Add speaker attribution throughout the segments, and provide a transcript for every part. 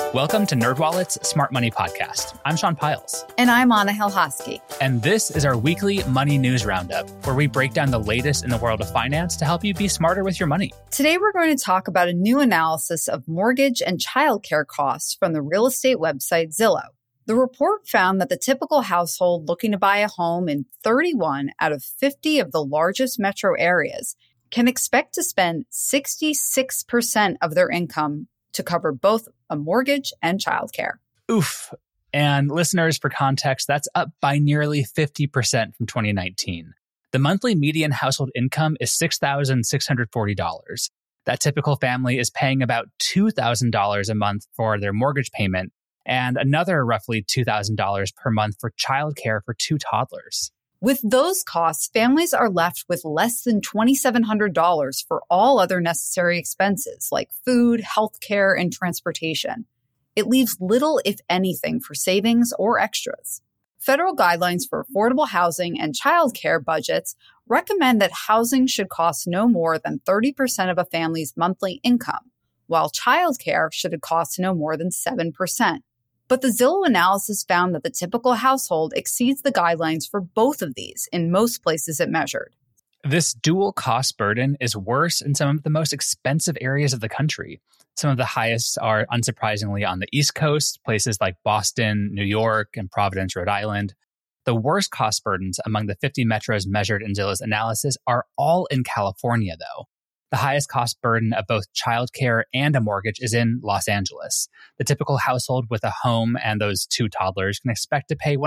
Speaker 1: Welcome to NerdWallet's Smart Money Podcast. I'm Sean Piles.
Speaker 2: And I'm Anna Hilhosky.
Speaker 1: And this is our weekly money news roundup, where we break down the latest in the world of finance to help you be smarter with your money.
Speaker 2: Today, we're going to talk about a new analysis of mortgage and childcare costs from the real estate website Zillow. The report found that the typical household looking to buy a home in 31 out of 50 of the largest metro areas can expect to spend 66% of their income to cover both a mortgage and childcare.
Speaker 1: Oof. And listeners, for context, that's up by nearly 50% from 2019. The monthly median household income is $6,640. That typical family is paying about $2,000 a month for their mortgage payment and another roughly $2,000 per month for childcare for 2 toddlers.
Speaker 2: With those costs, families are left with less than $2,700 for all other necessary expenses like food, healthcare, and transportation. It leaves little, if anything, for savings or extras. Federal guidelines for affordable housing and childcare budgets recommend that housing should cost no more than 30% of a family's monthly income, while childcare should cost no more than 7%. But the Zillow analysis found that the typical household exceeds the guidelines for both of these in most places it measured.
Speaker 1: This dual cost burden is worse in some of the most expensive areas of the country. Some of the highest are, unsurprisingly, on the East Coast, places like Boston, New York, and Providence, Rhode Island. The worst cost burdens among the 50 metros measured in Zillow's analysis are all in California, though. The highest cost burden of both childcare and a mortgage is in Los Angeles. The typical household with a home and those 2 toddlers can expect to pay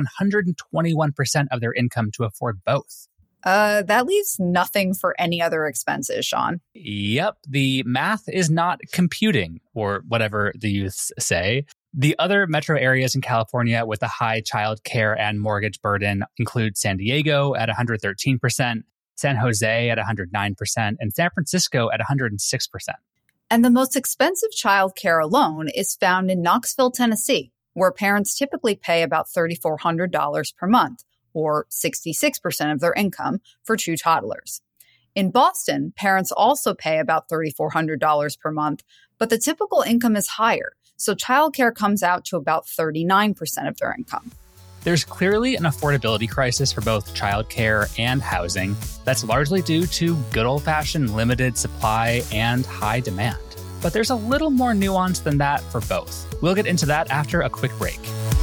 Speaker 1: 121% of their income to afford both.
Speaker 2: That leaves nothing for any other expenses, Sean.
Speaker 1: Yep, the math is not computing, or whatever the youths say. The other metro areas in California with a high childcare and mortgage burden include San Diego at 113%, San Jose at 109%, and San Francisco at 106%.
Speaker 2: And the most expensive childcare alone is found in Knoxville, Tennessee, where parents typically pay about $3,400 per month, or 66% of their income, for 2 toddlers. In Boston, parents also pay about $3,400 per month, but the typical income is higher, so childcare comes out to about 39% of their income.
Speaker 1: There's clearly an affordability crisis for both childcare and housing that's largely due to good old-fashioned limited supply and high demand. But there's a little more nuance than that for both. We'll get into that after a quick break.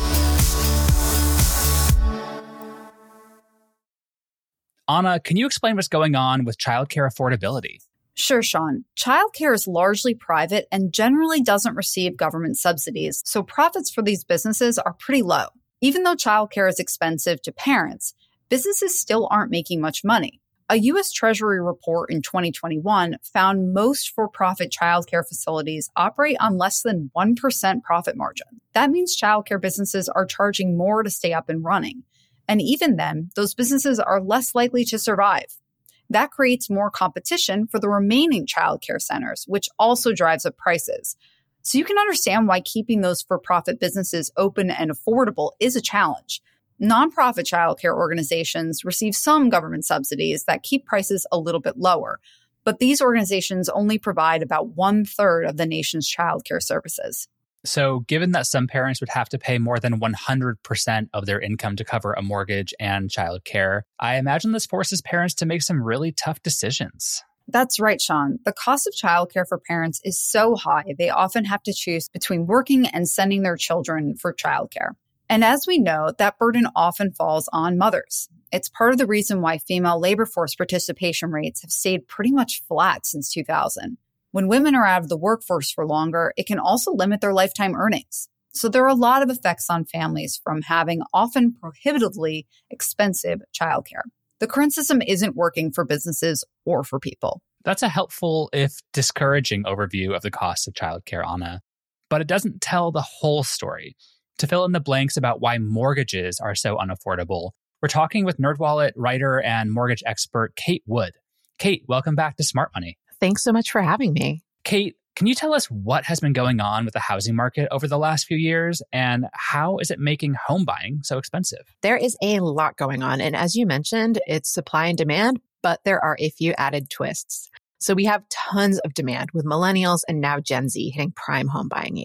Speaker 1: Anna, can you explain what's going on with childcare affordability?
Speaker 2: Sure, Sean. Childcare is largely private and generally doesn't receive government subsidies, so profits for these businesses are pretty low. Even though childcare is expensive to parents, businesses still aren't making much money. A U.S. Treasury report in 2021 found most for-profit childcare facilities operate on less than 1% profit margin. That means childcare businesses are charging more to stay up and running. And even then, those businesses are less likely to survive. That creates more competition for the remaining childcare centers, which also drives up prices. So you can understand why keeping those for-profit businesses open and affordable is a challenge. Nonprofit childcare organizations receive some government subsidies that keep prices a little bit lower, but these organizations only provide about 1/3 of the nation's childcare services.
Speaker 1: So given that some parents would have to pay more than 100% of their income to cover a mortgage and childcare, I imagine this forces parents to make some really tough decisions.
Speaker 2: That's right, Sean. The cost of childcare for parents is so high, they often have to choose between working and sending their children for childcare. And as we know, that burden often falls on mothers. It's part of the reason why female labor force participation rates have stayed pretty much flat since 2000. When women are out of the workforce for longer, it can also limit their lifetime earnings. So there are a lot of effects on families from having often prohibitively expensive childcare. The current system isn't working for businesses or for people.
Speaker 1: That's a helpful, if discouraging, overview of the costs of childcare, Anna. But it doesn't tell the whole story. To fill in the blanks about why mortgages are so unaffordable, we're talking with NerdWallet writer and mortgage expert Kate Wood. Kate, welcome back to Smart Money.
Speaker 3: Thanks so much for having me.
Speaker 1: Kate, can you tell us what has been going on with the housing market over the last few years and how is it making home buying so expensive?
Speaker 3: There is a lot going on. And as you mentioned, it's supply and demand, but there are a few added twists. So we have tons of demand with millennials and now Gen Z hitting prime home buying age.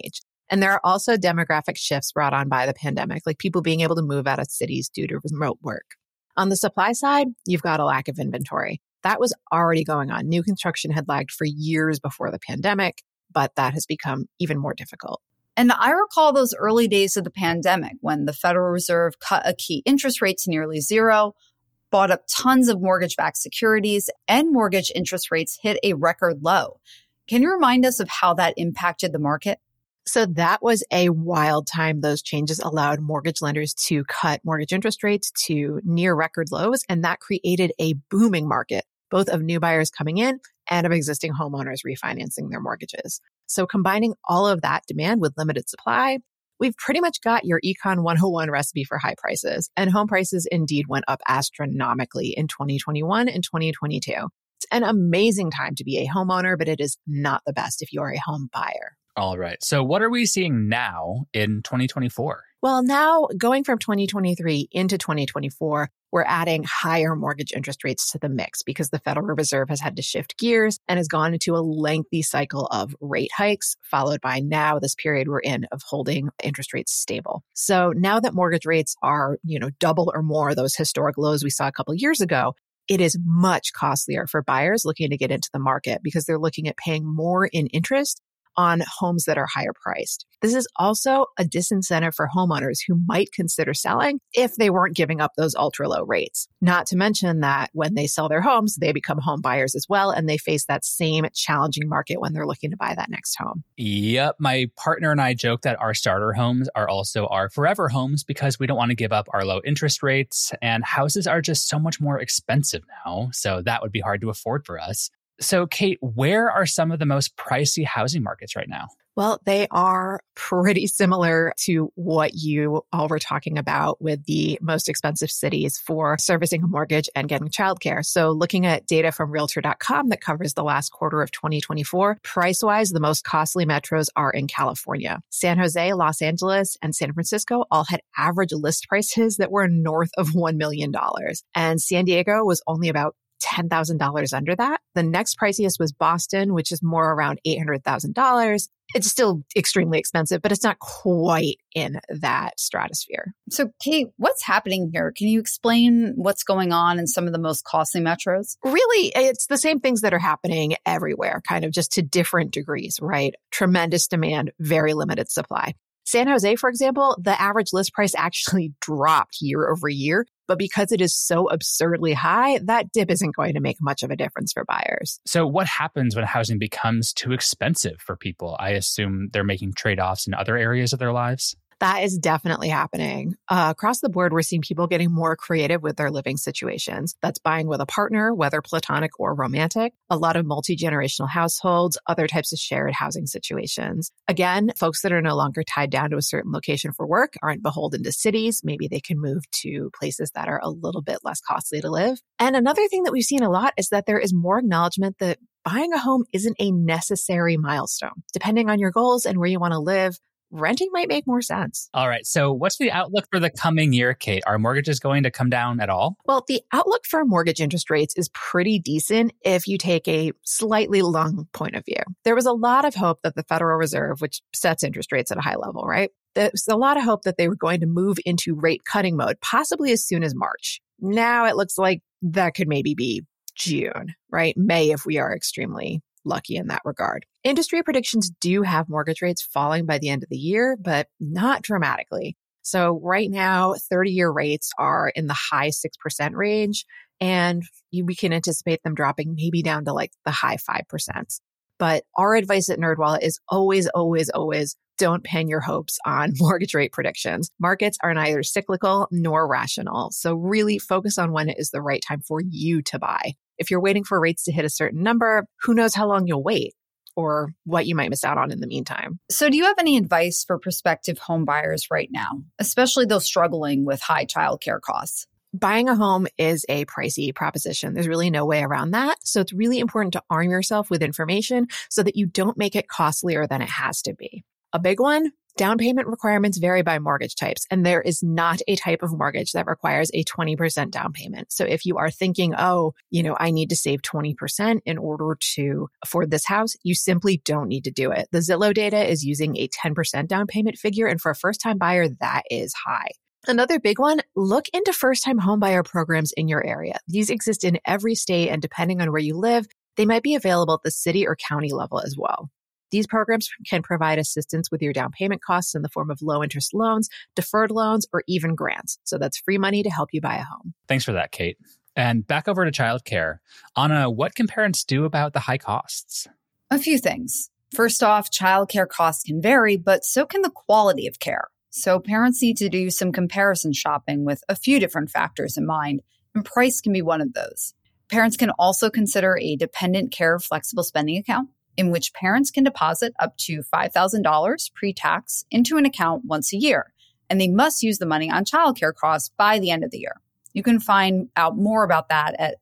Speaker 3: And there are also demographic shifts brought on by the pandemic, like people being able to move out of cities due to remote work. On the supply side, you've got a lack of inventory. That was already going on. New construction had lagged for years before the pandemic, but that has become even more difficult.
Speaker 2: And I recall those early days of the pandemic when the Federal Reserve cut a key interest rate to nearly zero, bought up tons of mortgage-backed securities, and mortgage interest rates hit a record low. Can you remind us of how that impacted the market?
Speaker 3: So that was a wild time. Those changes allowed mortgage lenders to cut mortgage interest rates to near record lows, and that created a booming market, both of new buyers coming in and of existing homeowners refinancing their mortgages. So combining all of that demand with limited supply, we've pretty much got your Econ 101 recipe for high prices. And home prices indeed went up astronomically in 2021 and 2022. It's an amazing time to be a homeowner, but it is not the best if you are a home buyer.
Speaker 1: All right. So what are we seeing now in 2024?
Speaker 3: Well, now going from 2023 into 2024, we're adding higher mortgage interest rates to the mix because the Federal Reserve has had to shift gears and has gone into a lengthy cycle of rate hikes, followed by now this period we're in of holding interest rates stable. So now that mortgage rates are, double or more those historic lows we saw a couple of years ago, it is much costlier for buyers looking to get into the market because they're looking at paying more in interest on homes that are higher priced. This is also a disincentive for homeowners who might consider selling if they weren't giving up those ultra low rates. Not to mention that when they sell their homes, they become home buyers as well, and they face that same challenging market when they're looking to buy that next home.
Speaker 1: Yep. My partner and I joke that our starter homes are also our forever homes because we don't want to give up our low interest rates, and houses are just so much more expensive now. So that would be hard to afford for us. So, Kate, where are some of the most pricey housing markets right now?
Speaker 3: Well, they are pretty similar to what you all were talking about with the most expensive cities for servicing a mortgage and getting childcare. So looking at data from Realtor.com that covers the last quarter of 2024, price-wise, the most costly metros are in California. San Jose, Los Angeles, and San Francisco all had average list prices that were north of $1 million. And San Diego was only about $10,000 under that. The next priciest was Boston, which is more around $800,000. It's still extremely expensive, but it's not quite in that stratosphere.
Speaker 2: So, Kate, what's happening here? Can you explain what's going on in some of the most costly metros?
Speaker 3: Really, it's the same things that are happening everywhere, kind of just to different degrees, right? Tremendous demand, very limited supply. San Jose, for example, the average list price actually dropped year over year. But because it is so absurdly high, that dip isn't going to make much of a difference for buyers.
Speaker 1: So what happens when housing becomes too expensive for people? I assume they're making trade-offs in other areas of their lives.
Speaker 3: That is definitely happening. Across the board, we're seeing people getting more creative with their living situations. That's buying with a partner, whether platonic or romantic, a lot of multi-generational households, other types of shared housing situations. Again, folks that are no longer tied down to a certain location for work aren't beholden to cities. Maybe they can move to places that are a little bit less costly to live. And another thing that we've seen a lot is that there is more acknowledgement that buying a home isn't a necessary milestone. Depending on your goals and where you want to live, renting might make more sense.
Speaker 1: All right. So what's the outlook for the coming year, Kate? Are mortgages going to come down at all?
Speaker 3: Well, the outlook for mortgage interest rates is pretty decent if you take a slightly long point of view. There was a lot of hope that the Federal Reserve, which sets interest rates at a high level, right? There's a lot of hope that they were going to move into rate cutting mode, possibly as soon as March. Now it looks like that could maybe be June, right? May if we are extremely lucky in that regard. Industry predictions do have mortgage rates falling by the end of the year, but not dramatically. So right now, 30-year rates are in the high 6% range, and we can anticipate them dropping maybe down to like the high 5%. But our advice at NerdWallet is always, always, always don't pin your hopes on mortgage rate predictions. Markets are neither cyclical nor rational. So really focus on when it is the right time for you to buy. If you're waiting for rates to hit a certain number, who knows how long you'll wait or what you might miss out on in the meantime.
Speaker 2: So do you have any advice for prospective home buyers right now, especially those struggling with high childcare costs?
Speaker 3: Buying a home is a pricey proposition. There's really no way around that. So it's really important to arm yourself with information so that you don't make it costlier than it has to be. A big one, Down payment requirements vary by mortgage types, and there is not a type of mortgage that requires a 20% down payment. So if you are thinking, I need to save 20% in order to afford this house, you simply don't need to do it. The Zillow data is using a 10% down payment figure, and for a first-time buyer, that is high. Another big one, look into first-time homebuyer programs in your area. These exist in every state, and depending on where you live, they might be available at the city or county level as well. These programs can provide assistance with your down payment costs in the form of low-interest loans, deferred loans, or even grants. So that's free money to help you buy a home.
Speaker 1: Thanks for that, Kate. And back over to childcare. Anna, what can parents do about the high costs?
Speaker 2: A few things. First off, childcare costs can vary, but so can the quality of care. So parents need to do some comparison shopping with a few different factors in mind, and price can be one of those. Parents can also consider a dependent care flexible spending account, in which parents can deposit up to $5,000 pre-tax into an account once a year, and they must use the money on childcare costs by the end of the year. You can find out more about that at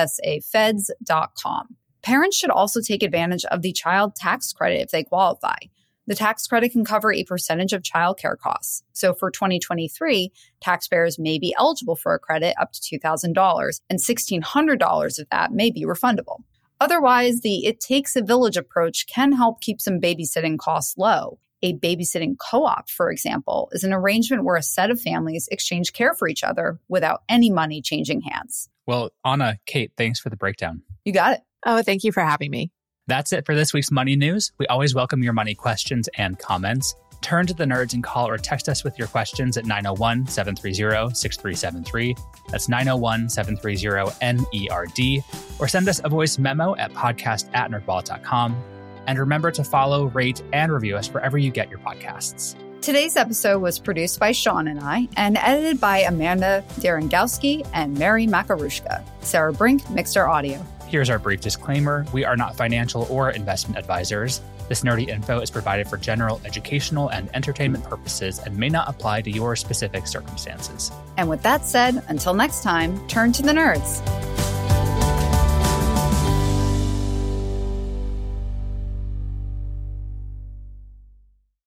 Speaker 2: fsafeds.com. Parents should also take advantage of the child tax credit if they qualify. The tax credit can cover a percentage of childcare costs. So for 2023, taxpayers may be eligible for a credit up to $2,000, and $1,600 of that may be refundable. Otherwise, the It Takes a Village approach can help keep some babysitting costs low. A babysitting co-op, for example, is an arrangement where a set of families exchange care for each other without any money changing hands.
Speaker 1: Well, Anna, Kate, thanks for the breakdown.
Speaker 2: You got it.
Speaker 3: Oh, thank you for having me.
Speaker 1: That's it for this week's Money News. We always welcome your money questions and comments. Turn to the nerds and call or text us with your questions at 901-730-6373. That's 901-730-NERD. Or send us a voice memo at podcast@nerdwallet.com. And remember to follow, rate, and review us wherever you get your podcasts.
Speaker 2: Today's episode was produced by Sean and I and edited by Amanda Derengowski and Mary Makarushka. Sarah Brink mixed our audio.
Speaker 1: Here's our brief disclaimer. We are not financial or investment advisors. This nerdy info is provided for general educational and entertainment purposes and may not apply to your specific circumstances.
Speaker 2: And with that said, until next time, turn to the nerds.